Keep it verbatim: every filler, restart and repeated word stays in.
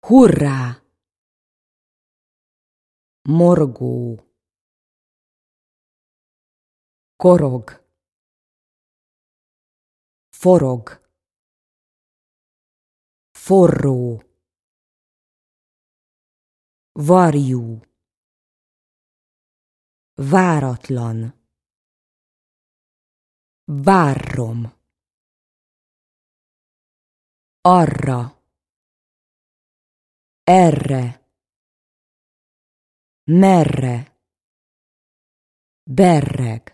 Hurrá! Morgó. Korog. Forog. Forró. Varjú. Váratlan. Várrom. Arra. Erre. Merre. Berreg.